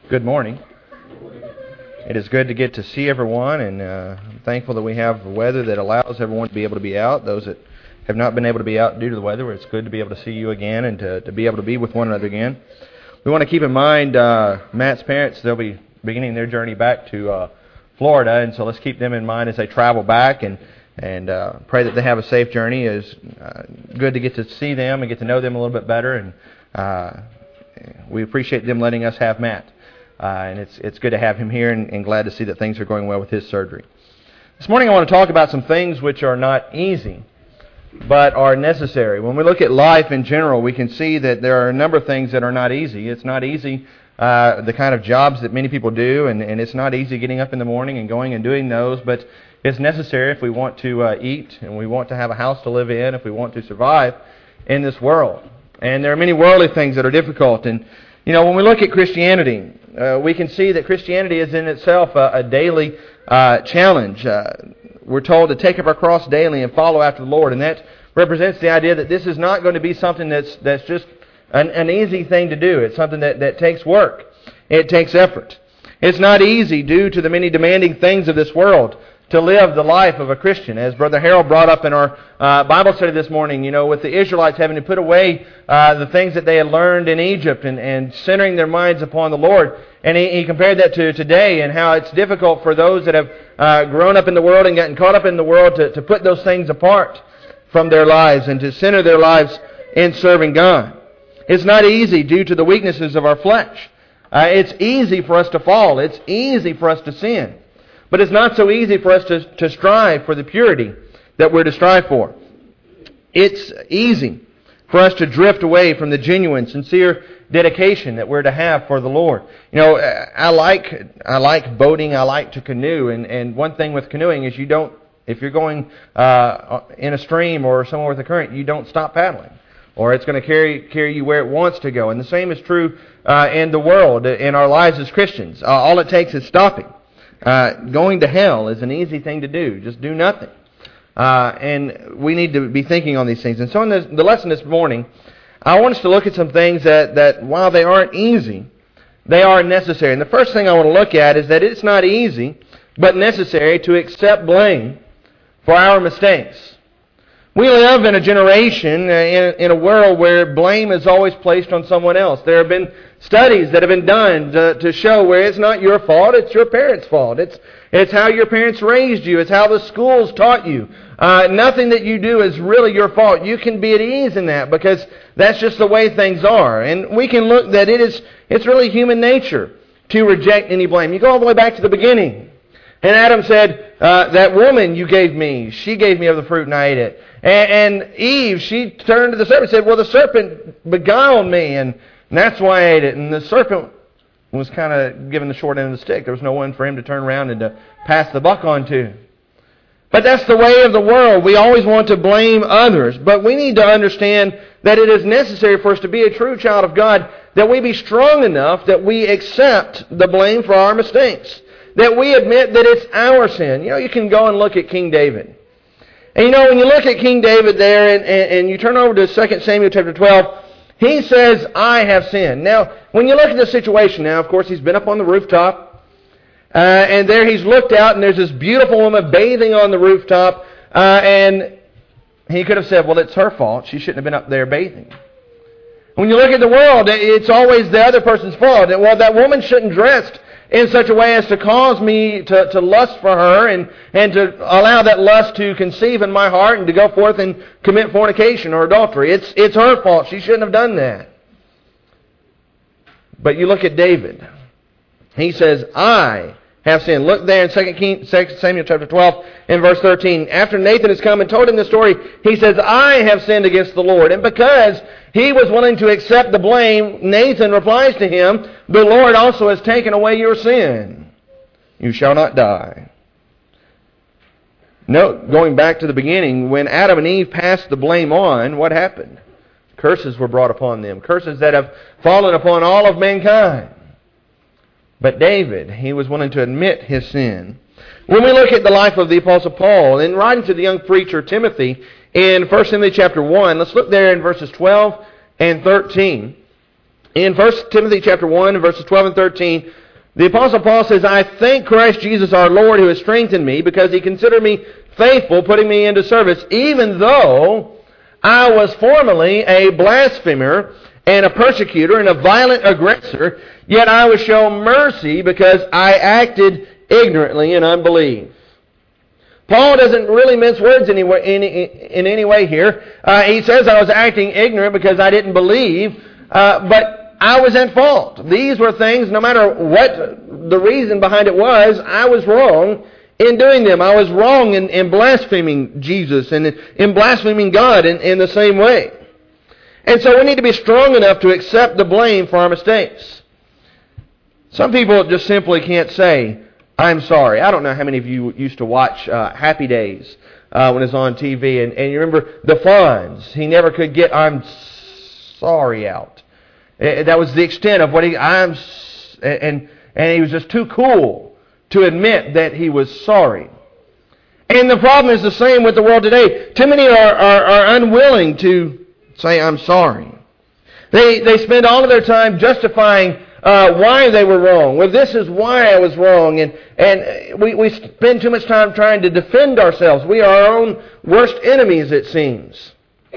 Good morning. It is good to get to see everyone, and I'm thankful that we have weather that allows everyone to be able to be out. Those that have not been able to be out due to the weather, it's good to be able to see you again and to be able to be with one another again. We want to keep in mind Matt's parents, they'll be beginning their journey back to Florida, and so let's keep them in mind as they travel back and pray that they have a safe journey. It's good to get to see them and get to know them a little bit better, and we appreciate them letting us have Matt. And it's good to have him here and glad to see that things are going well with his surgery. This morning I want to talk about some things which are not easy, but are necessary. When we look at life in general, we can see that there are a number of things that are not easy. It's not easy, the kind of jobs that many people do, and it's not easy getting up in the morning and going and doing those, but it's necessary if we want to eat, and we want to have a house to live in, if we want to survive in this world. And there are many worldly things that are difficult. And, you know, when we look at Christianity, we can see that Christianity is in itself a daily challenge. We're told to take up our cross daily and follow after the Lord. And that represents the idea that this is not going to be something that's just an easy thing to do. It's something that takes work. It takes effort. It's not easy due to the many demanding things of this world to live the life of a Christian. As Brother Harold brought up in our Bible study this morning, you know, with the Israelites having to put away the things that they had learned in Egypt and centering their minds upon the Lord. And he compared that to today and how it's difficult for those that have grown up in the world and gotten caught up in the world to put those things apart from their lives and to center their lives in serving God. It's not easy due to the weaknesses of our flesh. It's easy for us to fall. It's easy for us to sin. But it's not so easy for us to strive for the purity that we're to strive for. It's easy for us to drift away from the genuine, sincere dedication that we're to have for the Lord. You know, I like boating, I like to canoe, and one thing with canoeing is if you're going in a stream or somewhere with a current, you don't stop paddling, or it's going to carry you where it wants to go. And the same is true in the world, in our lives as Christians. All it takes is stopping. Going to hell is an easy thing to do. Just do nothing. And we need to be thinking on these things. And so in the lesson this morning, I want us to look at some things that while they aren't easy, they are necessary. And the first thing I want to look at is that it's not easy, but necessary to accept blame for our mistakes. We live in a generation, in a world where blame is always placed on someone else. There have been studies that have been done to show where it's not your fault, it's your parents' fault. It's how your parents raised you. It's how the schools taught you. Nothing that you do is really your fault. You can be at ease in that because that's just the way things are. And we can look that it's really human nature to reject any blame. You go all the way back to the beginning. And Adam said, that woman you gave me, she gave me of the fruit and I ate it. And Eve, she turned to the serpent and said, well, the serpent beguiled me and that's why I ate it. And the serpent was kind of given the short end of the stick. There was no one for him to turn around and to pass the buck on to. But that's the way of the world. We always want to blame others. But we need to understand that it is necessary for us to be a true child of God, that we be strong enough that we accept the blame for our mistakes. That we admit that it's our sin. You know, you can go and look at King David. And you know, when you look at King David there and you turn over to 2 Samuel chapter 12, he says, I have sinned. Now, when you look at the situation now, of course, he's been up on the rooftop. And there he's looked out and there's this beautiful woman bathing on the rooftop. And he could have said, well, it's her fault. She shouldn't have been up there bathing. When you look at the world, it's always the other person's fault. And, well, that woman shouldn't dress in such a way as to cause me to lust for her and to allow that lust to conceive in my heart and to go forth and commit fornication or adultery. It's her fault. She shouldn't have done that. But you look at David. He says, I have sinned. Look there in 2 Samuel chapter 12 and verse 13. After Nathan has come and told him the story, he says, I have sinned against the Lord. And because he was willing to accept the blame, Nathan replies to him, the Lord also has taken away your sin. You shall not die. Note, going back to the beginning, when Adam and Eve passed the blame on, what happened? Curses were brought upon them. Curses that have fallen upon all of mankind. But David, he was willing to admit his sin. When we look at the life of the Apostle Paul, in writing to the young preacher Timothy in 1 Timothy chapter 1, let's look there in verses 12 and 13. In 1 Timothy chapter 1, verses 12 and 13, the Apostle Paul says, I thank Christ Jesus our Lord who has strengthened me, because He considered me faithful, putting me into service, even though I was formerly a blasphemer and a persecutor and a violent aggressor, yet I was shown mercy because I acted ignorantly in unbelief. Paul doesn't really mince words in any way here. He says I was acting ignorant because I didn't believe, but I was at fault. These were things, no matter what the reason behind it was, I was wrong in doing them. I was wrong in blaspheming Jesus and in blaspheming God in the same way. And so we need to be strong enough to accept the blame for our mistakes. Some people just simply can't say, I'm sorry. I don't know how many of you used to watch Happy Days when it was on TV. And you remember the Fonz. He never could get I'm sorry out. That was the extent of what and he was just too cool to admit that he was sorry. And the problem is the same with the world today. Too many are unwilling to say, I'm sorry. They spend all of their time justifying why they were wrong. Well, this is why I was wrong. And we spend too much time trying to defend ourselves. We are our own worst enemies, it seems.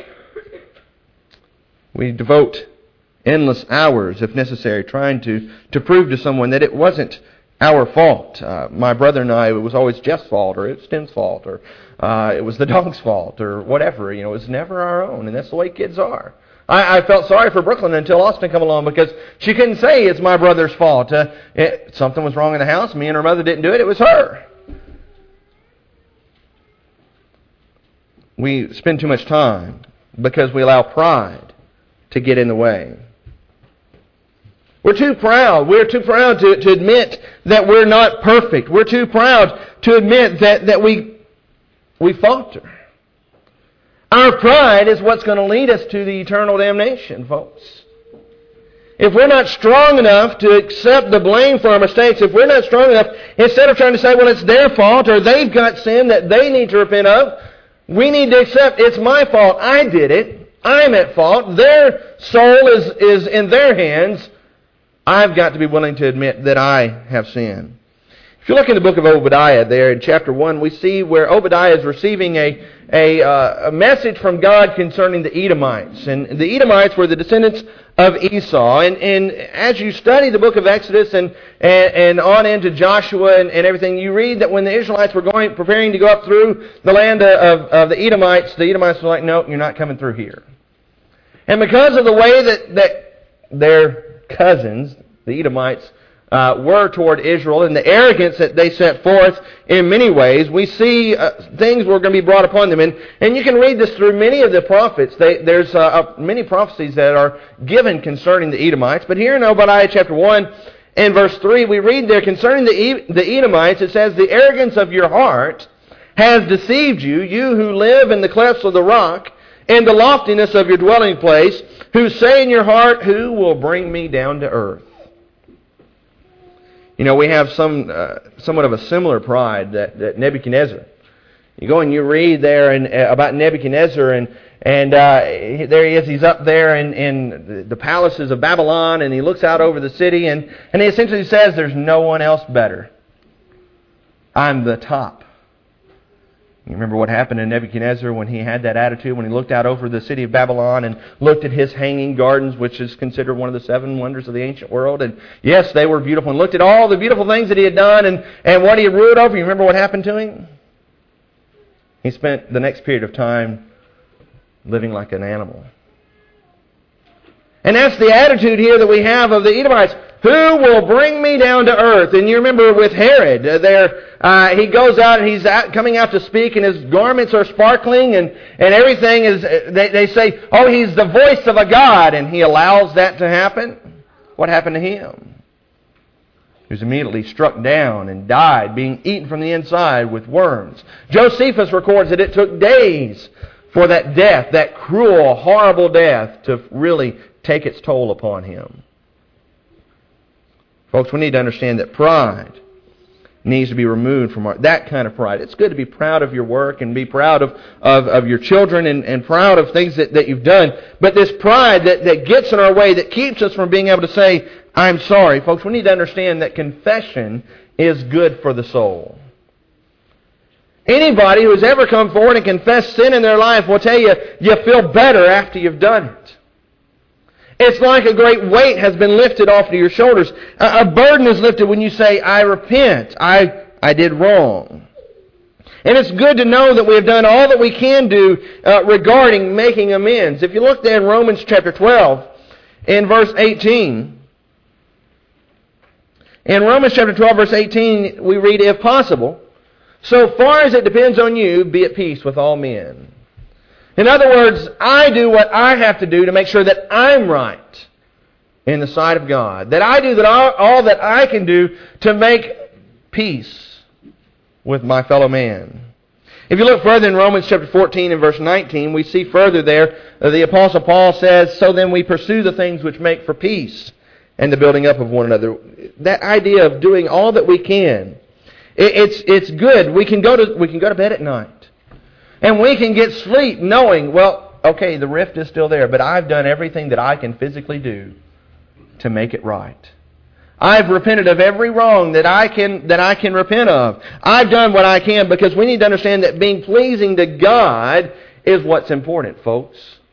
We devote endless hours, if necessary, trying to prove to someone that it wasn't our fault. My brother and I, it was always Jeff's fault, or it's Tim's fault, or it was the dog's fault, or whatever. It was never our own, and that's the way kids are. I felt sorry for Brooklyn until Austin came along, because she couldn't say it's my brother's fault. Something was wrong in the house. Me and her mother didn't do it. It was her. We spend too much time because we allow pride to get in the way. We're too proud. We're too proud to admit that we're not perfect. We're too proud to admit that we falter. Our pride is what's going to lead us to the eternal damnation, folks. If we're not strong enough to accept the blame for our mistakes, if we're not strong enough, instead of trying to say, well, it's their fault, or they've got sin that they need to repent of, we need to accept, it's my fault. I did it. I'm at fault. Their soul is in their hands. I've got to be willing to admit that I have sinned. If you look in the book of Obadiah there in chapter 1, we see where Obadiah is receiving a message from God concerning the Edomites. And the Edomites were the descendants of Esau. And as you study the book of Exodus and on into Joshua and everything, you read that when the Israelites were preparing to go up through the land of the Edomites were like, no, you're not coming through here. And because of the way that their cousins, the Edomites, were toward Israel, and the arrogance that they set forth in many ways, we see things were going to be brought upon them. And you can read this through many of the prophets. There's many prophecies that are given concerning the Edomites. But here in Obadiah chapter 1 and verse 3, we read there concerning the Edomites, it says, the arrogance of your heart has deceived you, you who live in the clefts of the rock, and the loftiness of your dwelling place, who say in your heart, who will bring me down to earth? We have somewhat of a similar pride that Nebuchadnezzar. You go and you read there about Nebuchadnezzar, and there he is. He's up there in the palaces of Babylon, and he looks out over the city, and he essentially says, there's no one else better. I'm the top. You remember what happened to Nebuchadnezzar when he had that attitude, when he looked out over the city of Babylon and looked at his hanging gardens, which is considered one of the 7 wonders of the ancient world. And yes, they were beautiful. And looked at all the beautiful things that he had done and what he had ruled over. You remember what happened to him? He spent the next period of time living like an animal. And that's the attitude here that we have of the Edomites. Who will bring me down to earth? And you remember with Herod, he goes out and he's coming out to speak, and his garments are sparkling, and everything is, they say, oh, he's the voice of a god, and he allows that to happen. What happened to him? He was immediately struck down and died, being eaten from the inside with worms. Josephus records that it took days for that death, that cruel, horrible death, to really take its toll upon him. Folks, we need to understand that pride needs to be removed from that kind of pride. It's good to be proud of your work and be proud of your children and proud of things that you've done. But this pride that gets in our way, that keeps us from being able to say, I'm sorry. Folks, we need to understand that confession is good for the soul. Anybody who has ever come forward and confessed sin in their life will tell you, you feel better after you've done it. It's like a great weight has been lifted off of your shoulders. A burden is lifted when you say, I repent. I did wrong. And it's good to know that we have done all that we can do regarding making amends. If you look there in Romans chapter 12, in verse 18. In Romans chapter 12, verse 18, we read, if possible, so far as it depends on you, be at peace with all men. In other words, I do what I have to do to make sure that I'm right in the sight of God. That I do all that I can do to make peace with my fellow man. If you look further in Romans chapter 14 and verse 19, we see further there, the Apostle Paul says, so then we pursue the things which make for peace and the building up of one another. That idea of doing all that we can. It's good. We can go to bed at night. And we can get sleep knowing, well, okay, the rift is still there, but I've done everything that I can physically do to make it right. I've repented of every wrong that I can repent of. I've done what I can, because we need to understand that being pleasing to God is what's important, folks.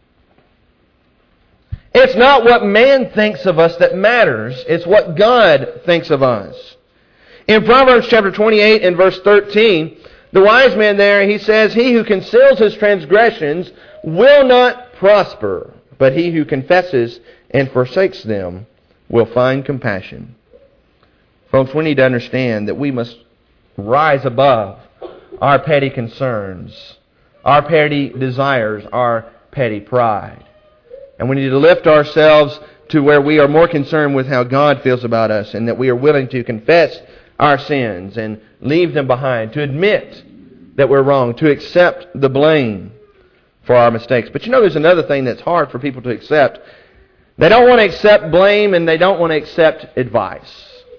It's not what man thinks of us that matters. It's what God thinks of us. In Proverbs chapter 28 and verse 13, the wise man there, he says, he who conceals his transgressions will not prosper, but he who confesses and forsakes them will find compassion. Folks, we need to understand that we must rise above our petty concerns, our petty desires, our petty pride. And we need to lift ourselves to where we are more concerned with how God feels about us, and that we are willing to confess our sins and leave them behind, to admit that we're wrong, to accept the blame for our mistakes. But there's another thing that's hard for people to accept. They don't want to accept blame, and they don't want to accept advice.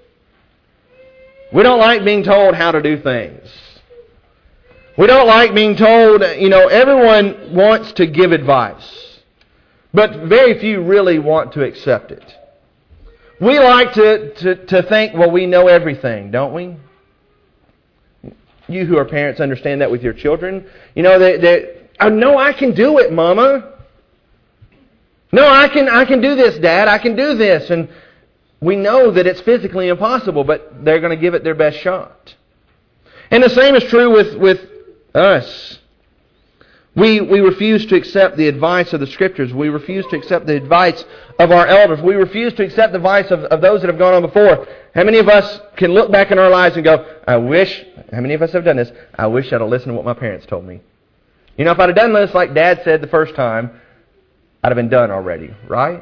We don't like being told how to do things. We don't like being told, everyone wants to give advice, but very few really want to accept it. We like to think, well, we know everything, don't we? You who are parents understand that with your children. I know I can do it, Mama. No, I can do this, Dad. I can do this. And we know that it's physically impossible, but they're going to give it their best shot. And the same is true with us. We refuse to accept the advice of the Scriptures. We refuse to accept the advice of our elders. We refuse to accept the advice of those that have gone on before. How many of us can look back in our lives and go, how many of us have done this? I wish I'd have listened to what my parents told me. If I'd have done this like Dad said the first time, I'd have been done already, right?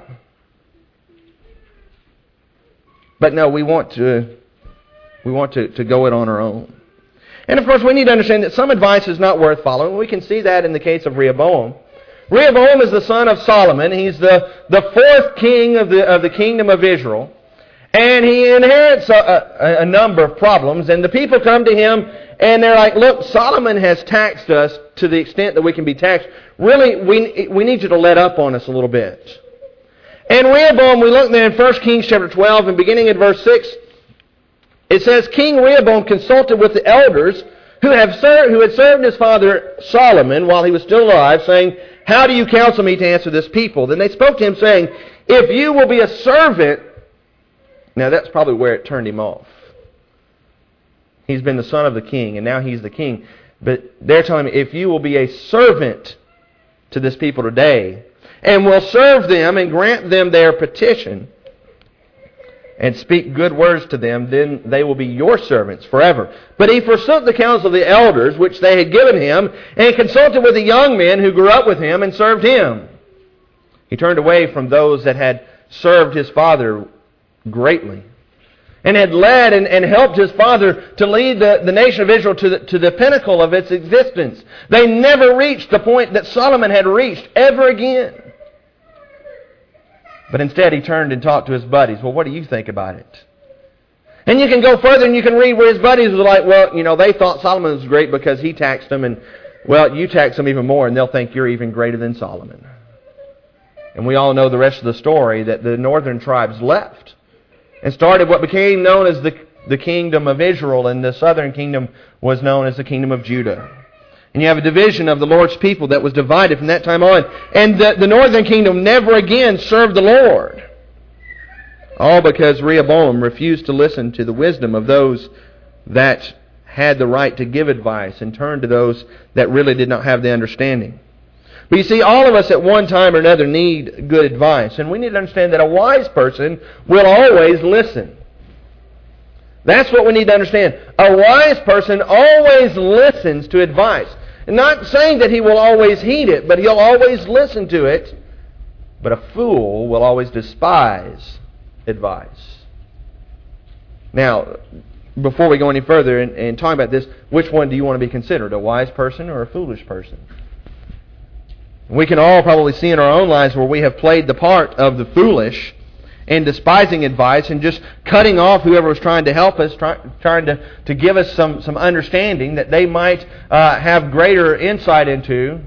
But no, we want to go it on our own. And of course, we need to understand that some advice is not worth following. We can see that in the case of Rehoboam. Rehoboam is the son of Solomon. He's the fourth king of the kingdom of Israel. And he inherits a number of problems. And the people come to him and they're like, look, Solomon has taxed us to the extent that we can be taxed. Really, we need you to let up on us a little bit. And Rehoboam, we look there in 1 Kings chapter 12 and beginning in verse 6, it says, King Rehoboam consulted with the elders who had served his father Solomon while he was still alive, saying, how do you counsel me to answer this people? Then they spoke to him, saying, if you will be a servant... Now that's probably where it turned him off. He's been the son of the king, and now he's the king. But they're telling me, if you will be a servant to this people today, and will serve them and grant them their petition, and speak good words to them, then they will be your servants forever. But he forsook the counsel of the elders, which they had given him, and consulted with the young men who grew up with him and served him. He turned away from those that had served his father greatly, and had led and helped his father to lead the nation of Israel to the pinnacle of its existence. They never reached the point that Solomon had reached ever again. But instead he turned and talked to his buddies. Well, what do you think about it? And you can go further and you can read where his buddies were like, well, they thought Solomon was great because he taxed them, and, you tax them even more, and they'll think you're even greater than Solomon. And we all know the rest of the story, that the northern tribes left and started what became known as the kingdom of Israel, and the southern kingdom was known as the kingdom of Judah. And you have a division of the Lord's people that was divided from that time on. And the northern kingdom never again served the Lord. All because Rehoboam refused to listen to the wisdom of those that had the right to give advice and turned to those that really did not have the understanding. But you see, all of us at one time or another need good advice. And we need to understand that a wise person will always listen. That's what we need to understand. A wise person always listens to advice. And not saying that he will always heed it, but he'll always listen to it. But a fool will always despise advice. Now, before we go any further and talk about this, which one do you want to be considered? A wise person or a foolish person? We can all probably see in our own lives where we have played the part of the foolish and despising advice and just cutting off whoever was trying to help us, trying to give us some understanding that they might have greater insight into.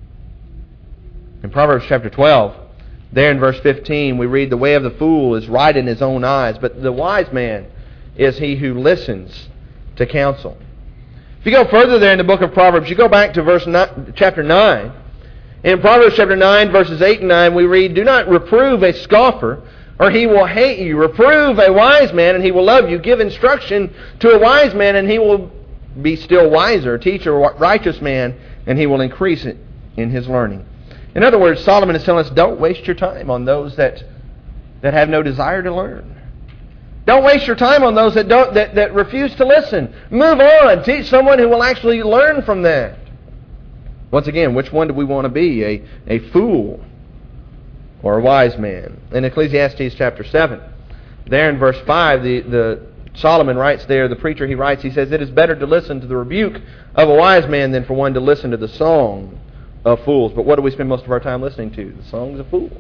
In Proverbs chapter 12, there in verse 15, we read, "The way of the fool is right in his own eyes, but the wise man is he who listens to counsel." If you go further there in the book of Proverbs, you go back to chapter 9. In Proverbs chapter 9, verses 8 and 9, we read, "Do not reprove a scoffer, or he will hate you. Reprove a wise man, and he will love you. Give instruction to a wise man, and he will be still wiser. Teach a righteous man, and he will increase it in his learning." In other words, Solomon is telling us, don't waste your time on those that have no desire to learn. Don't waste your time on those that refuse to listen. Move on. Teach someone who will actually learn from that. Once again, which one do we want to be? A fool or a wise man? In Ecclesiastes chapter 7, there in verse 5, the Solomon writes there, the preacher, he writes, he says, "It is better to listen to the rebuke of a wise man than for one to listen to the song of fools." But what do we spend most of our time listening to? The songs of fools.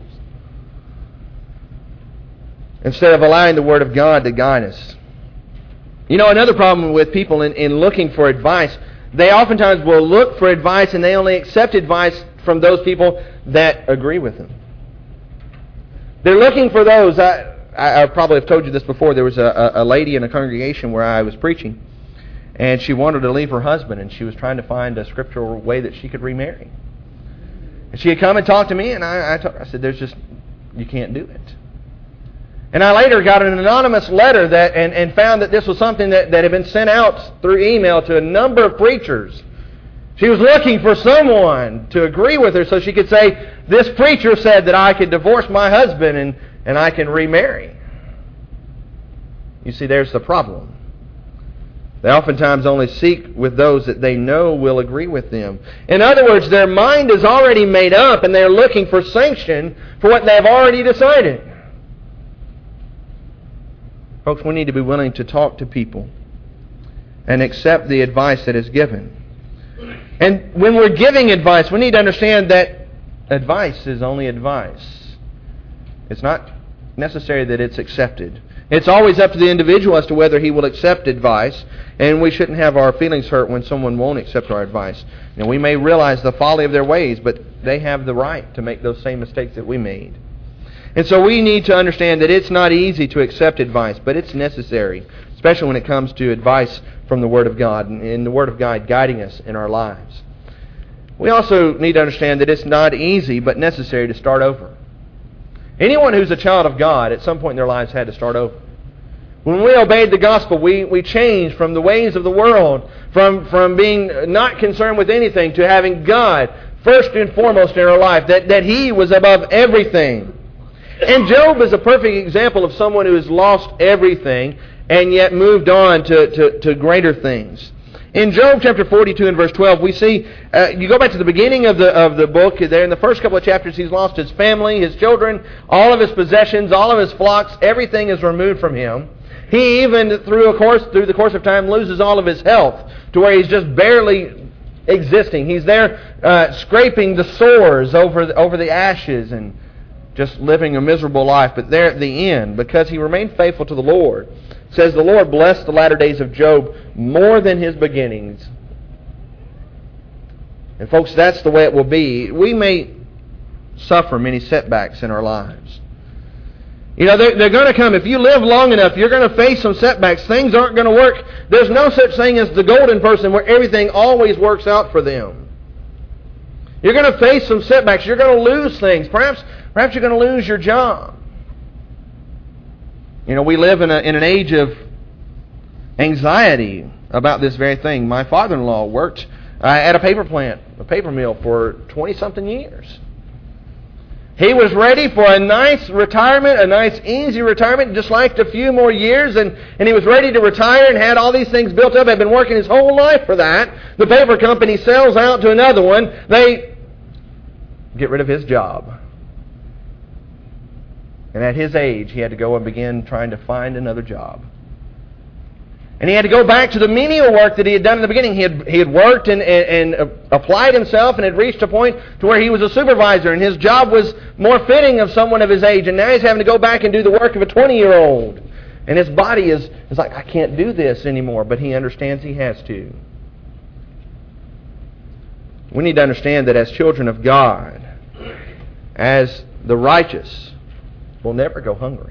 Instead of allowing the Word of God to guide us. Another problem with people in looking for advice, they oftentimes will look for advice and they only accept advice from those people that agree with them. They're looking for those. I probably have told you this before. There was a lady in a congregation where I was preaching, and she wanted to leave her husband, and she was trying to find a scriptural way that she could remarry. And she had come and talked to me, and I said, you can't do it. And I later got an anonymous letter and found that this was something that had been sent out through email to a number of preachers. She was looking for someone to agree with her so she could say, "This preacher said that I could divorce my husband and I can remarry." You see, there's the problem. They oftentimes only seek with those that they know will agree with them. In other words, their mind is already made up and they're looking for sanction for what they've already decided. Folks, we need to be willing to talk to people and accept the advice that is given. And when we're giving advice, we need to understand that advice is only advice. It's not necessary that it's accepted. It's always up to the individual as to whether he will accept advice, and we shouldn't have our feelings hurt when someone won't accept our advice. Now, we may realize the folly of their ways, but they have the right to make those same mistakes that we made. And so we need to understand that it's not easy to accept advice, but it's necessary, especially when it comes to advice from the Word of God, and the Word of God guiding us in our lives. We also need to understand that it's not easy, but necessary to start over. Anyone who's a child of God, at some point in their lives, had to start over. When we obeyed the gospel, we changed from the ways of the world, from being not concerned with anything, to having God first and foremost in our life, that He was above everything. And Job is a perfect example of someone who has lost everything and yet moved on to greater things. In Job chapter 42 and verse 12, we see, you go back to the beginning of the book, there in the first couple of chapters, he's lost his family, his children, all of his possessions, all of his flocks, everything is removed from him. He even, through the course of time, loses all of his health to where he's just barely existing. He's there scraping the sores over the ashes and just living a miserable life. But there at the end, because he remained faithful to the Lord, says, the Lord blessed the latter days of Job more than his beginnings. And folks, that's the way it will be. We may suffer many setbacks in our lives. You know, they're going to come. If you live long enough, you're going to face some setbacks. Things aren't going to work. There's no such thing as the golden person where everything always works out for them. You're going to face some setbacks. You're going to lose things. Perhaps you're going to lose your job. You know, we live in an age of anxiety about this very thing. My father-in-law worked at a paper plant, a paper mill, for 20-something years. He was ready for a nice retirement, a nice easy retirement, just liked a few more years, and he was ready to retire and had all these things built up. Had been working his whole life for that. The paper company sells out to another one. They get rid of his job. And at his age, he had to go and begin trying to find another job. And he had to go back to the menial work that he had done in the beginning. He had worked and applied himself and had reached a point to where he was a supervisor, and his job was more fitting of someone of his age. And now he's having to go back and do the work of a 20-year-old. And his body is like, I can't do this anymore, but he understands he has to. We need to understand that as children of God, as the righteous, we'll never go hungry.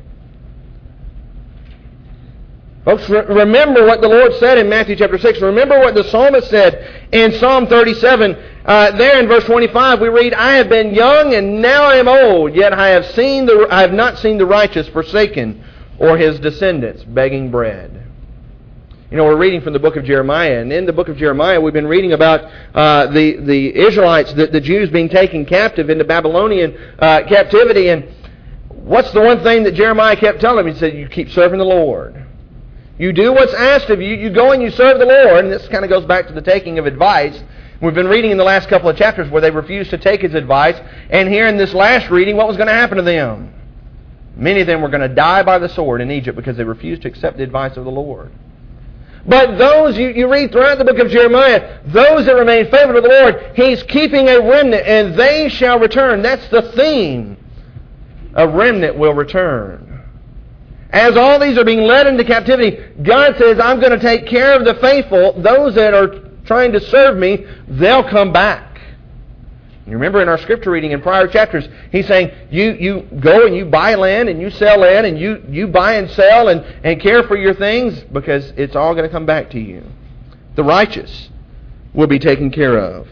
Folks, remember what the Lord said in Matthew chapter 6. Remember what the psalmist said in Psalm 37. There in verse 25 we read, I have been young and now I am old, yet I have not seen the righteous forsaken or his descendants begging bread. You know, we're reading from the book of Jeremiah, and in the book of Jeremiah we've been reading about the Israelites, the Jews being taken captive into Babylonian captivity. And what's the one thing that Jeremiah kept telling them? He said, you keep serving the Lord. You do what's asked of you. You go and you serve the Lord. And this kind of goes back to the taking of advice. We've been reading in the last couple of chapters where they refused to take his advice. And here in this last reading, what was going to happen to them? Many of them were going to die by the sword in Egypt because they refused to accept the advice of the Lord. But those, you read throughout the book of Jeremiah, those that remain faithful to the Lord, He's keeping a remnant, and they shall return. That's the theme. A remnant will return. As all these are being led into captivity, God says, I'm going to take care of the faithful. Those that are trying to serve me, they'll come back. You remember in our scripture reading in prior chapters, He's saying, you go and you buy land and you sell land and you buy and sell and care for your things because it's all going to come back to you. The righteous will be taken care of.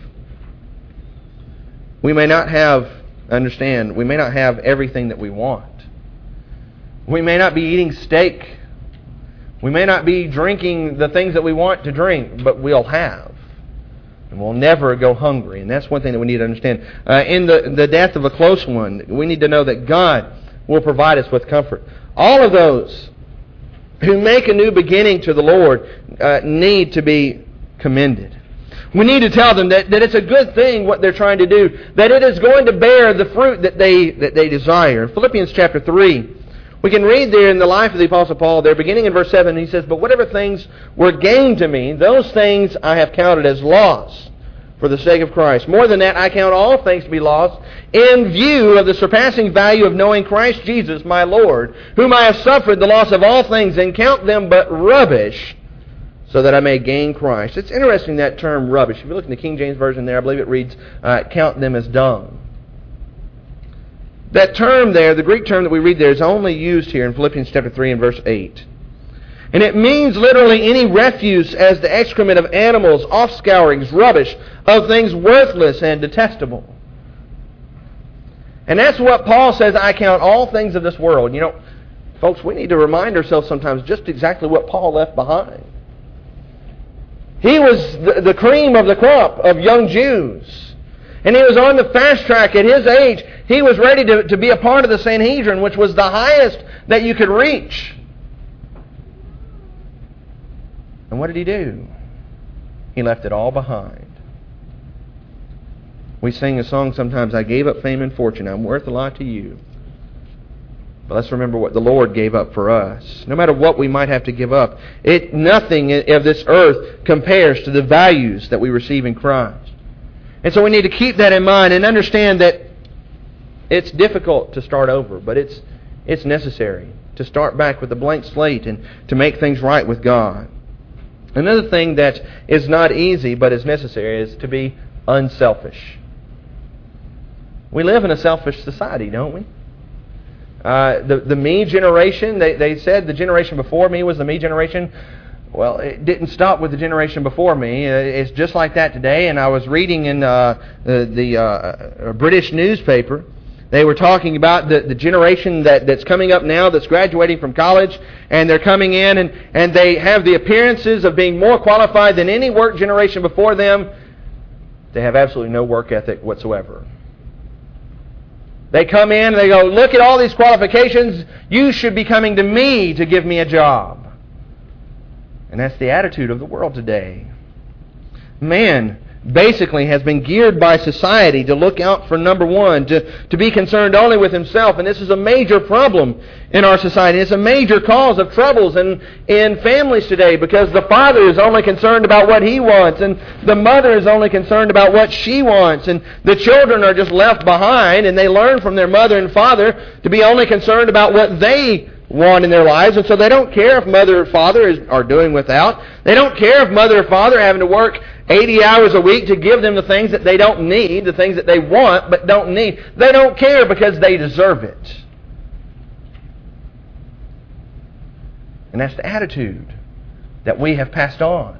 We may not have everything that we want. We may not be eating steak. We may not be drinking the things that we want to drink, but we'll have. And we'll never go hungry. And that's one thing that we need to understand. In the death of a close one, we need to know that God will provide us with comfort. All of those who make a new beginning to the Lord need to be commended. We need to tell them that it's a good thing what they're trying to do, that it is going to bear the fruit that they desire. In Philippians chapter 3, we can read there in the life of the Apostle Paul, there beginning in verse 7, he says, but whatever things were gained to me, those things I have counted as loss for the sake of Christ. More than that, I count all things to be lost in view of the surpassing value of knowing Christ Jesus, my Lord, whom I have suffered the loss of all things, and count them but rubbish, so that I may gain Christ. It's interesting, that term rubbish. If you look in the King James Version there, I believe it reads, count them as dung. That term there, the Greek term that we read there, is only used here in Philippians chapter 3 and verse 8. And it means literally any refuse as the excrement of animals, offscourings, rubbish, of things worthless and detestable. And that's what Paul says, I count all things of this world. You know, folks, we need to remind ourselves sometimes just exactly what Paul left behind. He was the cream of the crop of young Jews. And he was on the fast track at his age. He was ready to be a part of the Sanhedrin, which was the highest that you could reach. And what did he do? He left it all behind. We sing a song sometimes, I gave up fame and fortune, I'm worth a lot to you. But let's remember what the Lord gave up for us. No matter what we might have to give up, nothing of this earth compares to the values that we receive in Christ. And so we need to keep that in mind and understand that it's difficult to start over, but it's necessary. to start back with a blank slate and to make things right with God. Another thing that is not easy but is necessary is to be unselfish. We live in a selfish society, don't we? The me generation, they said the generation before me was the me generation. Well, it didn't stop with the generation before me. It's just like that today. And I was reading in the British newspaper, they were talking about the generation that's coming up now that's graduating from college, and they're coming in and they have the appearances of being more qualified than any work generation before them. They have absolutely no work ethic whatsoever. They come in and they go, look at all these qualifications. You should be coming to me to give me a job. And that's the attitude of the world today. Man basically has been geared by society to look out for number one, to be concerned only with himself. And this is a major problem in our society. It's a major cause of troubles in families today, because the father is only concerned about what he wants, and the mother is only concerned about what she wants, and the children are just left behind, and they learn from their mother and father to be only concerned about what they want in their lives, and so they don't care if mother or father are doing without. They don't care if mother or father are having to work 80 hours a week to give them the things that they don't need, the things that they want but don't need. They don't care because they deserve it. And that's the attitude that we have passed on.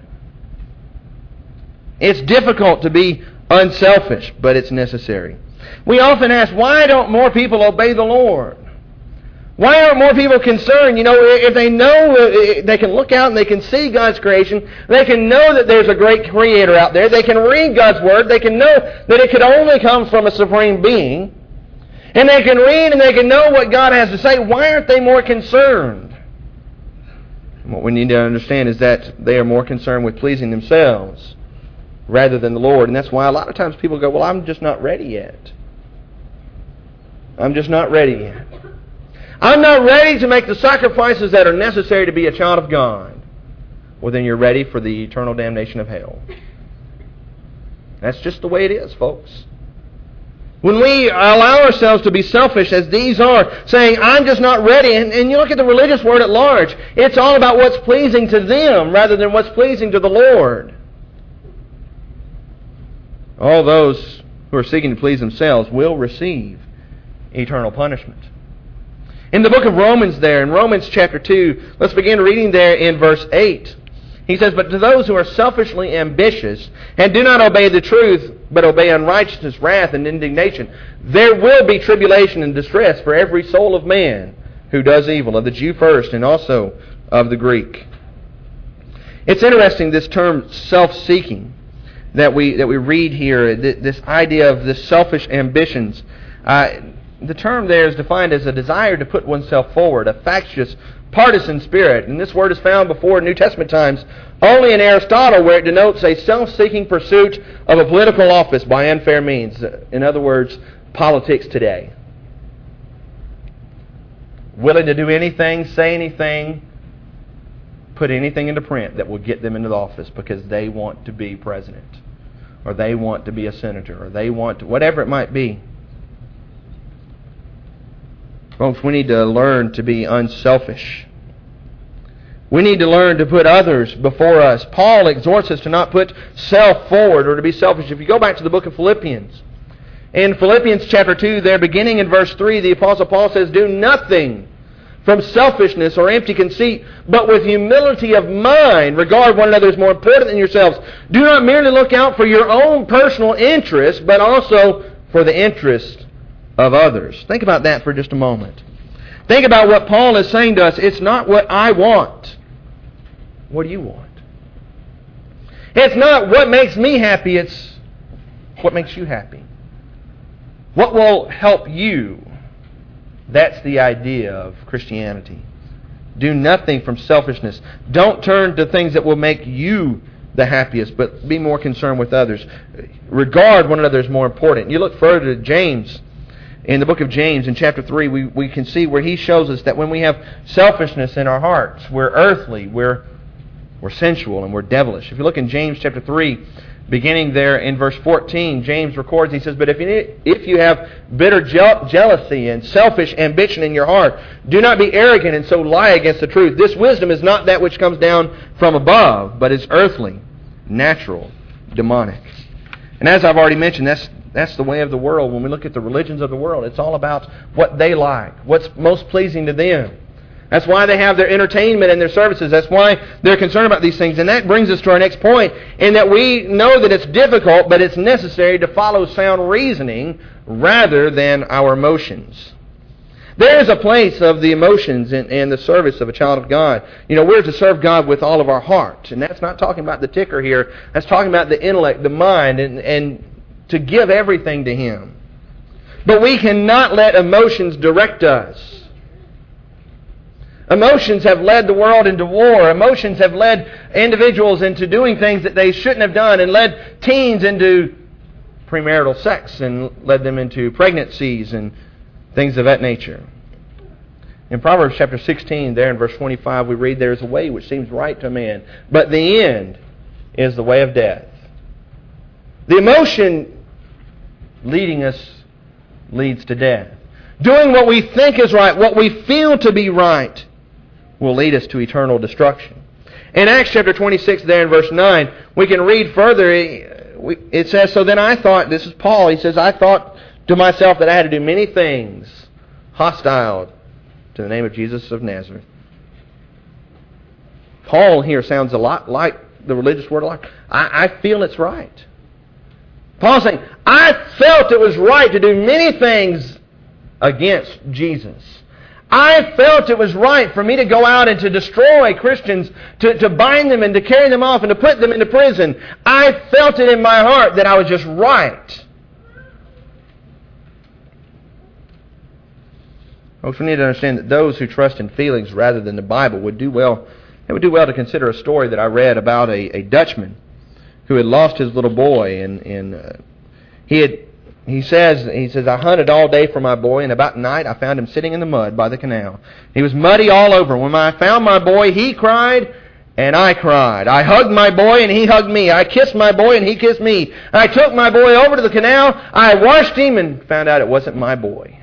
It's difficult to be unselfish, but it's necessary. We often ask, why don't more people obey the Lord? Why aren't more people concerned? You know, if they know, they can look out and they can see God's creation. They can know that there's a great Creator out there. They can read God's Word. They can know that it could only come from a supreme being. And they can read and they can know what God has to say. Why aren't they more concerned? And what we need to understand is that they are more concerned with pleasing themselves rather than the Lord. And that's why a lot of times people go, well, I'm just not ready yet. I'm just not ready yet. I'm not ready to make the sacrifices that are necessary to be a child of God. Well, then you're ready for the eternal damnation of hell. That's just the way it is, folks. When we allow ourselves to be selfish, as these are, saying, I'm just not ready, and you look at the religious world at large, it's all about what's pleasing to them rather than what's pleasing to the Lord. All those who are seeking to please themselves will receive eternal punishment. In the book of Romans there, in Romans chapter 2, let's begin reading there in verse 8. He says, but to those who are selfishly ambitious and do not obey the truth, but obey unrighteousness, wrath, and indignation, there will be tribulation and distress for every soul of man who does evil, of the Jew first and also of the Greek. It's interesting, this term self-seeking that we read here, this idea of the selfish ambitions. The term there is defined as a desire to put oneself forward, a factious, partisan spirit. And this word is found before New Testament times only in Aristotle, where it denotes a self-seeking pursuit of a political office by unfair means. In other words, politics today. Willing to do anything, say anything, put anything into print that will get them into the office because they want to be president, or they want to be a senator, or they want to, whatever it might be. Folks, we need to learn to be unselfish. We need to learn to put others before us. Paul exhorts us to not put self forward or to be selfish. If you go back to the book of Philippians, in Philippians chapter 2, there beginning in verse 3, the Apostle Paul says, do nothing from selfishness or empty conceit, but with humility of mind regard one another as more important than yourselves. Do not merely look out for your own personal interest, but also for the interest of others. Think about that for just a moment. Think about what Paul is saying to us. It's not what I want. What do you want? It's not what makes me happy. It's what makes you happy. What will help you? That's the idea of Christianity. Do nothing from selfishness. Don't turn to things that will make you the happiest, but be more concerned with others. Regard one another as more important. You look further to James. In the book of James, in chapter 3, we can see where he shows us that when we have selfishness in our hearts, we're earthly, we're We're sensual and we're devilish. If you look in James chapter 3, beginning there in verse 14, James records, he says, "But if you have bitter jealousy and selfish ambition in your heart, do not be arrogant and so lie against the truth. This wisdom is not that which comes down from above, but is earthly, natural, demonic." And as I've already mentioned, that's the way of the world. When we look at the religions of the world, it's all about what they like, what's most pleasing to them. That's why they have their entertainment and their services. That's why they're concerned about these things. And that brings us to our next point, in that we know that it's difficult, but it's necessary to follow sound reasoning rather than our emotions. There is a place of the emotions in the service of a child of God. You know, we're to serve God with all of our heart. And that's not talking about the ticker here. That's talking about the intellect, the mind, and to give everything to Him. But we cannot let emotions direct us. Emotions have led the world into war. Emotions have led individuals into doing things that they shouldn't have done, and led teens into premarital sex, and led them into pregnancies and things of that nature. In Proverbs chapter 16, there in verse 25, we read, "There is a way which seems right to a man, but the end is the way of death." The emotion leading us leads to death. Doing what we think is right, what we feel to be right, will lead us to eternal destruction. In Acts chapter 26, there in verse 9, we can read further. It says, "So then I thought," this is Paul, he says, "I thought to myself that I had to do many things hostile to the name of Jesus of Nazareth." Paul here sounds a lot like the religious word. I feel it's right. Paul's saying, I felt it was right to do many things against Jesus. I felt it was right for me to go out and to destroy Christians, to bind them and to carry them off and to put them into prison. I felt it in my heart that I was just right. Folks, we need to understand that those who trust in feelings rather than the Bible would do well. They would do well to consider a story that I read about a Dutchman who had lost his little boy, and he says, "I hunted all day for my boy, and about night I found him sitting in the mud by the canal. He was muddy all over. When I found my boy, he cried, and I cried. I hugged my boy, and he hugged me. I kissed my boy, and he kissed me. I took my boy over to the canal. I washed him, and found out it wasn't my boy."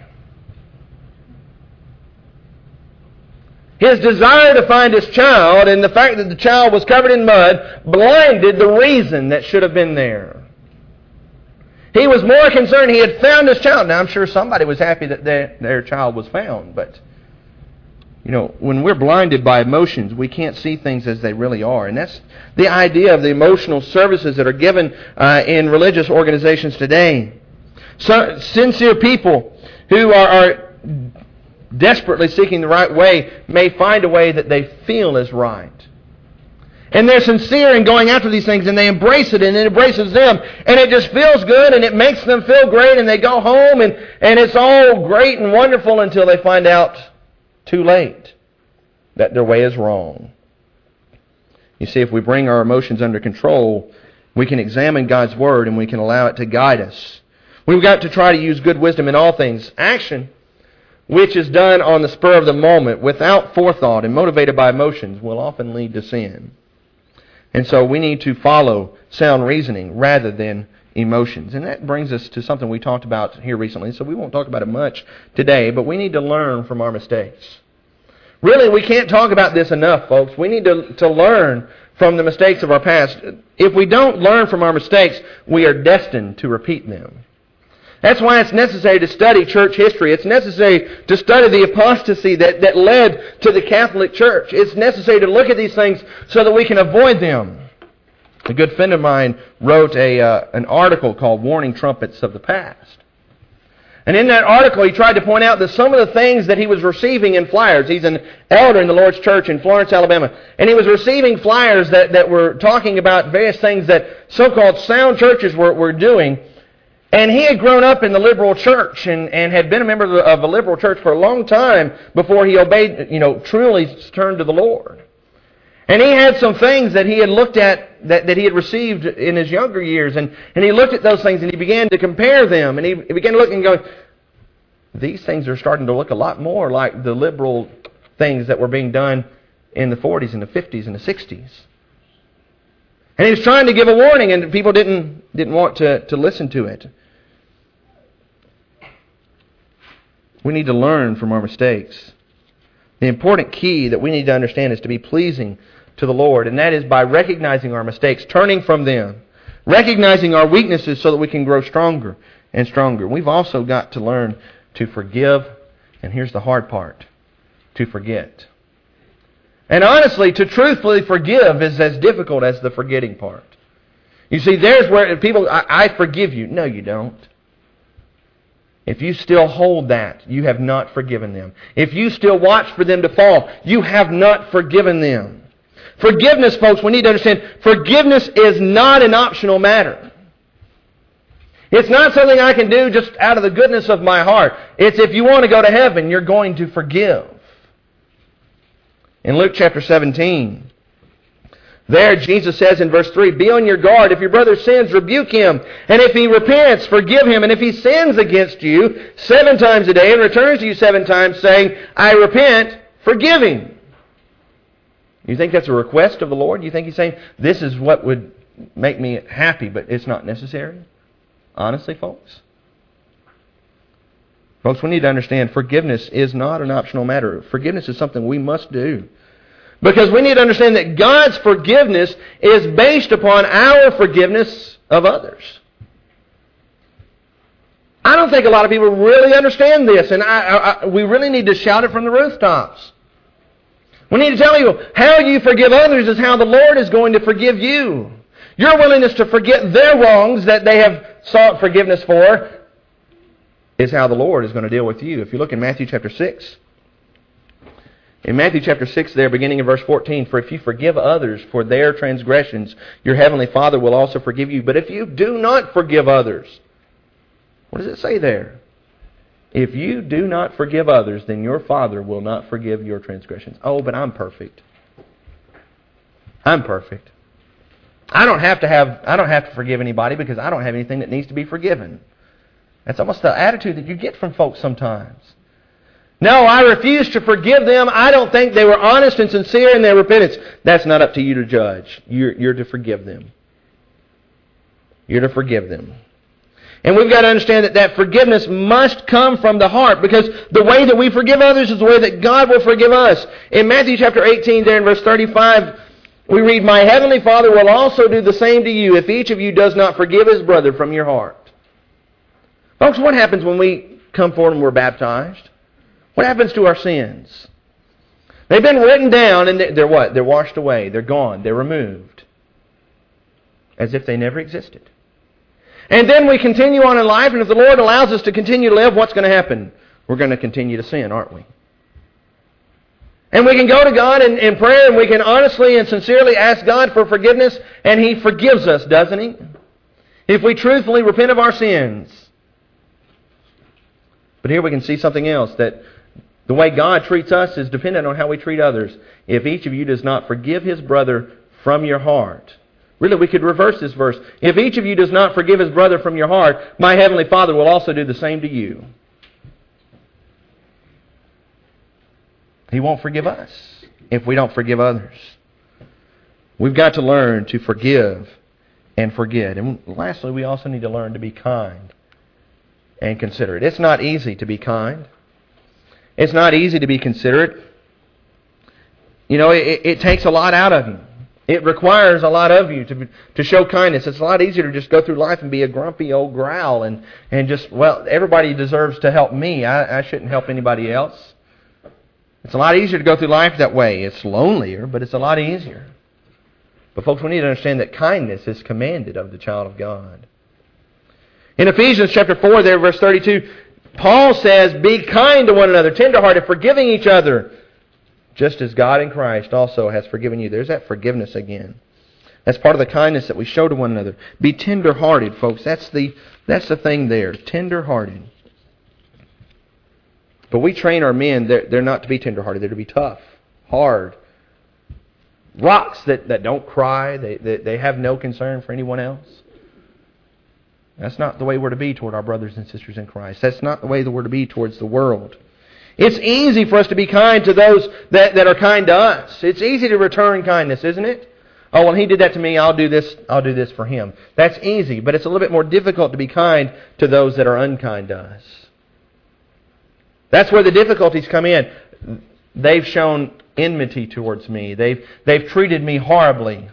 His desire to find his child, and the fact that the child was covered in mud, blinded the reason that should have been there. He was more concerned he had found his child. Now, I'm sure somebody was happy that their child was found, but you know, when we're blinded by emotions, we can't see things as they really are. And that's the idea of the emotional services that are given in religious organizations today. So, sincere people who are desperately seeking the right way may find a way that they feel is right. And they're sincere in going after these things, and they embrace it, and it embraces them. And it just feels good, and it makes them feel great, and they go home, and it's all great and wonderful until they find out too late that their way is wrong. You see, if we bring our emotions under control, we can examine God's Word, and we can allow it to guide us. We've got to try to use good wisdom in all things. Action, which is done on the spur of the moment, without forethought and motivated by emotions, will often lead to sin. And so we need to follow sound reasoning rather than emotions. And that brings us to something we talked about here recently, so we won't talk about it much today, but we need to learn from our mistakes. Really, we can't talk about this enough, folks. We need to learn from the mistakes of our past. If we don't learn from our mistakes, we are destined to repeat them. That's why it's necessary to study church history. It's necessary to study the apostasy that led to the Catholic Church. It's necessary to look at these things so that we can avoid them. A good friend of mine wrote an article called Warning Trumpets of the Past. And in that article, he tried to point out that some of the things that he was receiving in flyers, he's an elder in the Lord's Church in Florence, Alabama, and he was receiving flyers that were talking about various things that so-called sound churches were doing. And he had grown up in the liberal church and had been a member of a liberal church for a long time before he obeyed, truly turned to the Lord. And he had some things that he had looked at that he had received in his younger years. And he looked at those things and he began to compare them. And he began to look and go, these things are starting to look a lot more like the liberal things that were being done in the 40s and the 50s and the 60s. And he was trying to give a warning, and people didn't want to listen to it. We need to learn from our mistakes. The important key that we need to understand is to be pleasing to the Lord, and that is by recognizing our mistakes, turning from them, recognizing our weaknesses so that we can grow stronger and stronger. We've also got to learn to forgive, and here's the hard part, to forget. And honestly, to truthfully forgive is as difficult as the forgetting part. You see, there's where people, I forgive you. No, you don't. If you still hold that, you have not forgiven them. If you still watch for them to fall, you have not forgiven them. Forgiveness, folks, we need to understand, forgiveness is not an optional matter. It's not something I can do just out of the goodness of my heart. It's if you want to go to heaven, you're going to forgive. In Luke chapter 17, there Jesus says in verse 3, "Be on your guard. If your brother sins, rebuke him. And if he repents, forgive him. And if he sins against you 7 times a day and returns to you 7 times, saying, 'I repent,' forgive him." You think that's a request of the Lord? You think He's saying, this is what would make me happy, but it's not necessary? Honestly, folks? Folks, we need to understand forgiveness is not an optional matter. Forgiveness is something we must do. Because we need to understand that God's forgiveness is based upon our forgiveness of others. I don't think a lot of people really understand this, and we really need to shout it from the rooftops. We need to tell you, how you forgive others is how the Lord is going to forgive you. Your willingness to forget their wrongs that they have sought forgiveness for is how the Lord is going to deal with you. If you look in Matthew chapter 6, in Matthew chapter 6 there, beginning in verse 14, "For if you forgive others for their transgressions, your heavenly Father will also forgive you. But if you do not forgive others," what does it say there? "If you do not forgive others, then your Father will not forgive your transgressions." Oh, but I'm perfect. I'm perfect. I don't have to forgive anybody because I don't have anything that needs to be forgiven. That's almost the attitude that you get from folks sometimes. No, I refuse to forgive them. I don't think they were honest and sincere in their repentance. That's not up to you to judge. You're to forgive them. You're to forgive them. And we've got to understand that forgiveness must come from the heart, because the way that we forgive others is the way that God will forgive us. In Matthew chapter 18, there in verse 35, we read, "My heavenly Father will also do the same to you if each of you does not forgive his brother from your heart." Folks, what happens when we come forward and we're baptized? What happens to our sins? They've been written down and they're what? They're washed away. They're gone. They're removed. As if they never existed. And then we continue on in life, and if the Lord allows us to continue to live, what's going to happen? We're going to continue to sin, aren't we? And we can go to God in prayer, and we can honestly and sincerely ask God for forgiveness, and He forgives us, doesn't He? If we truthfully repent of our sins. But here we can see something else, that the way God treats us is dependent on how we treat others. If each of you does not forgive his brother from your heart. Really, we could reverse this verse. If each of you does not forgive his brother from your heart, my heavenly Father will also do the same to you. He won't forgive us if we don't forgive others. We've got to learn to forgive and forget. And lastly, we also need to learn to be kind and considerate. It's not easy to be kind. It's not easy to be considerate. You know, it takes a lot out of you. It requires a lot of you to show kindness. It's a lot easier to just go through life and be a grumpy old growl and just, well, everybody deserves to help me. I shouldn't help anybody else. It's a lot easier to go through life that way. It's lonelier, but it's a lot easier. But folks, we need to understand that kindness is commanded of the child of God. In Ephesians chapter 4, there, verse 32, Paul says, "Be kind to one another, tenderhearted, forgiving each other, just as God in Christ also has forgiven you." There's that forgiveness again. That's part of the kindness that we show to one another. Be tenderhearted, folks. That's the thing there. Tenderhearted. But we train our men, they're not to be tenderhearted. They're to be tough, hard. Rocks that don't cry. They have no concern for anyone else. That's not the way we're to be toward our brothers and sisters in Christ. That's not the way that we're to be towards the world. It's easy for us to be kind to those that are kind to us. It's easy to return kindness, isn't it? Oh, well, he did that to me, I'll do this for him. That's easy, but it's a little bit more difficult to be kind to those that are unkind to us. That's where the difficulties come in. They've shown enmity towards me. They've treated me horribly.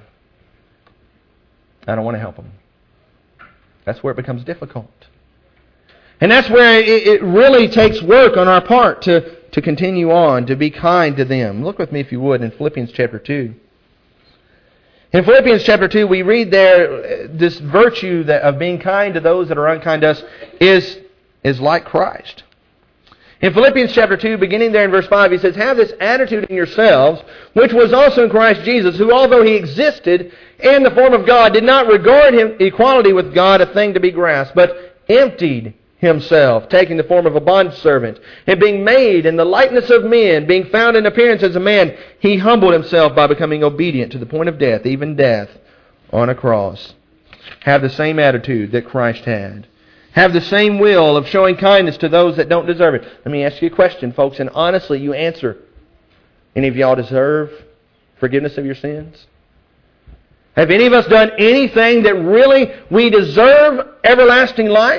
I don't want to help them. That's where it becomes difficult. And that's where it really takes work on our part to continue on, to be kind to them. Look with me, if you would, in Philippians chapter 2. In Philippians chapter 2, we read there this virtue of being kind to those that are unkind to us is like Christ. In Philippians chapter 2, beginning there in verse 5, he says, "Have this attitude in yourselves, which was also in Christ Jesus, who although he existed in the form of God, did not regard equality with God a thing to be grasped, but emptied himself, taking the form of a bondservant, and being made in the likeness of men, being found in appearance as a man, he humbled himself by becoming obedient to the point of death, even death on a cross." Have the same attitude that Christ had. Have the same will of showing kindness to those that don't deserve it. Let me ask you a question, folks, and honestly, you answer. Any of y'all deserve forgiveness of your sins? Have any of us done anything that really we deserve everlasting life?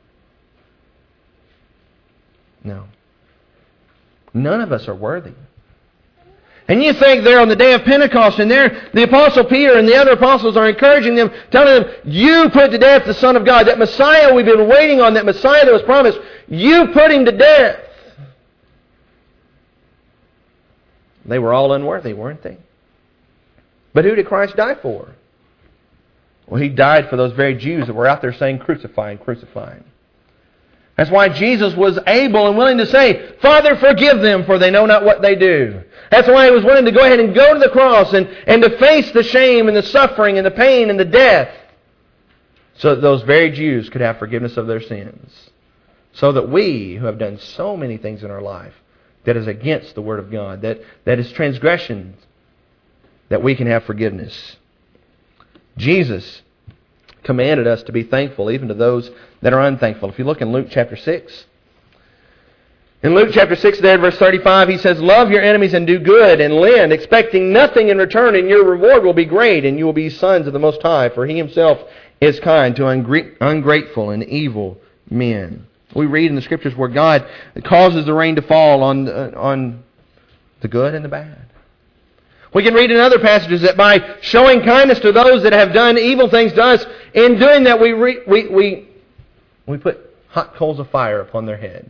No. None of us are worthy. And you think there on the day of Pentecost, and there the Apostle Peter and the other apostles are encouraging them, telling them, you put to death the Son of God. That Messiah we've been waiting on, that Messiah that was promised, you put him to death. They were all unworthy, weren't they? But who did Christ die for? Well, he died for those very Jews that were out there saying, "Crucify him, crucify him." That's why Jesus was able and willing to say, "Father, forgive them, for they know not what they do." That's why he was willing to go ahead and go to the cross and to face the shame and the suffering and the pain and the death, so that those very Jews could have forgiveness of their sins. So that we, who have done so many things in our life that is against the Word of God, that is transgressions, that we can have forgiveness. Jesus commanded us to be thankful even to those that are unthankful. If you look in Luke chapter 6. In Luke chapter 6 there in verse 35, he says, "Love your enemies and do good and lend, expecting nothing in return, and your reward will be great, and you will be sons of the Most High, for He Himself is kind to ungrateful and evil men." We read in the Scriptures where God causes the rain to fall on the good and the bad. We can read in other passages that by showing kindness to those that have done evil things to us, in doing that we put hot coals of fire upon their head.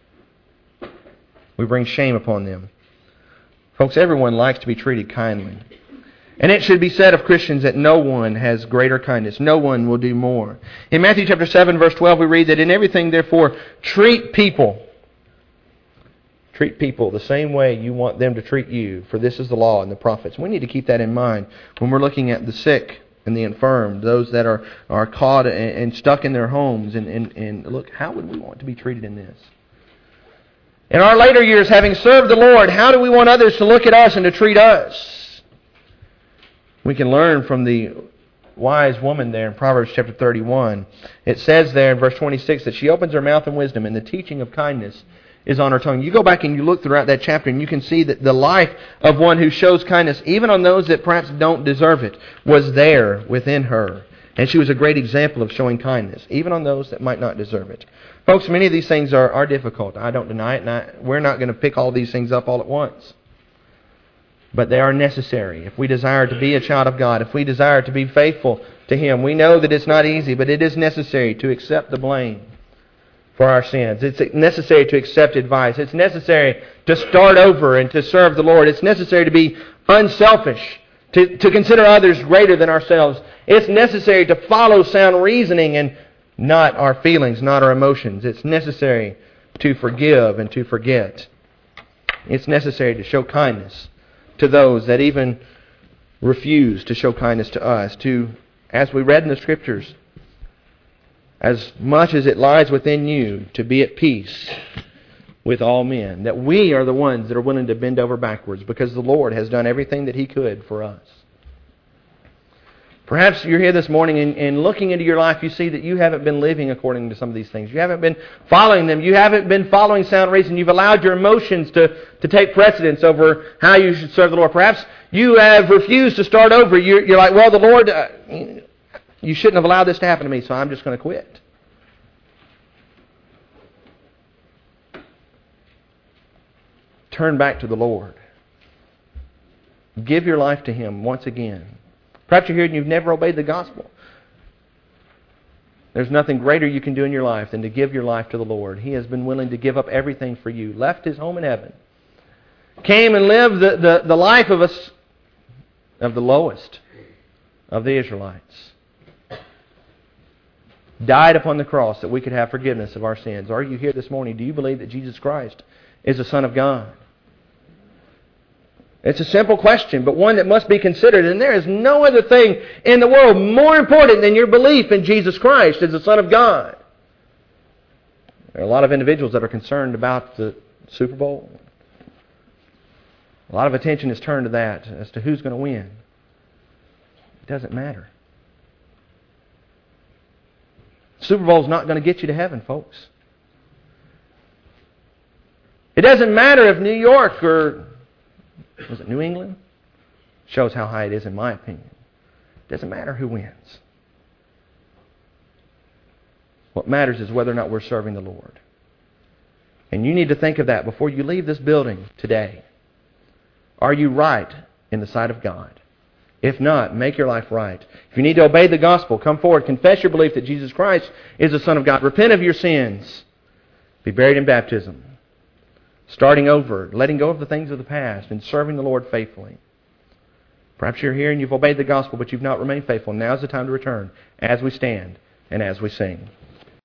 We bring shame upon them. Folks, everyone likes to be treated kindly. And it should be said of Christians that no one has greater kindness. No one will do more. In Matthew chapter 7, verse 12, we read that in everything, therefore, treat people the same way you want them to treat you, for this is the law and the prophets. We need to keep that in mind when we're looking at the sick and the infirm, those that are caught and stuck in their homes. And look, how would we want to be treated in this? In our later years, having served the Lord, how do we want others to look at us and to treat us? We can learn from the wise woman there in Proverbs chapter 31. It says there in verse 26 that she opens her mouth in wisdom, and the teaching of kindness is on her tongue. You go back and you look throughout that chapter, and you can see that the life of one who shows kindness, even on those that perhaps don't deserve it, was there within her. And she was a great example of showing kindness, even on those that might not deserve it. Folks, many of these things are difficult. I don't deny it, and we're not going to pick all these things up all at once. But they are necessary. If we desire to be a child of God, if we desire to be faithful to Him, we know that it's not easy, but it is necessary to accept the blame for our sins. It's necessary to accept advice. It's necessary to start over and to serve the Lord. It's necessary to be unselfish, to consider others greater than ourselves. It's necessary to follow sound reasoning and not our feelings, not our emotions. It's necessary to forgive and to forget. It's necessary to show kindness to those that even refuse to show kindness to us. To, as we read in the Scriptures, as much as it lies within you to be at peace with all men, that we are the ones that are willing to bend over backwards because the Lord has done everything that He could for us. Perhaps you're here this morning and looking into your life, you see that you haven't been living according to some of these things. You haven't been following them. You haven't been following sound reason. You've allowed your emotions to take precedence over how you should serve the Lord. Perhaps you have refused to start over. You're like, well, the Lord, you shouldn't have allowed this to happen to me, so I'm just going to quit. Turn back to the Lord. Give your life to Him once again. Perhaps you're here and you've never obeyed the gospel. There's nothing greater you can do in your life than to give your life to the Lord. He has been willing to give up everything for you. Left His home in heaven. Came and lived the life of the lowest of the Israelites. Died upon the cross that we could have forgiveness of our sins. Are you here this morning? Do you believe that Jesus Christ is the Son of God? It's a simple question, but one that must be considered. And there is no other thing in the world more important than your belief in Jesus Christ as the Son of God. There are a lot of individuals that are concerned about the Super Bowl. A lot of attention is turned to that as to who's going to win. It doesn't matter. Super Bowl is not going to get you to heaven, folks. It doesn't matter if New York or was it New England? Shows how high it is in my opinion. It doesn't matter who wins. What matters is whether or not we're serving the Lord. And you need to think of that before you leave this building today. Are you right in the sight of God? If not, make your life right. If you need to obey the gospel, come forward. Confess your belief that Jesus Christ is the Son of God. Repent of your sins. Be buried in baptism. Starting over, letting go of the things of the past and serving the Lord faithfully. Perhaps you're here and you've obeyed the gospel, but you've not remained faithful. Now's the time to return as we stand and as we sing.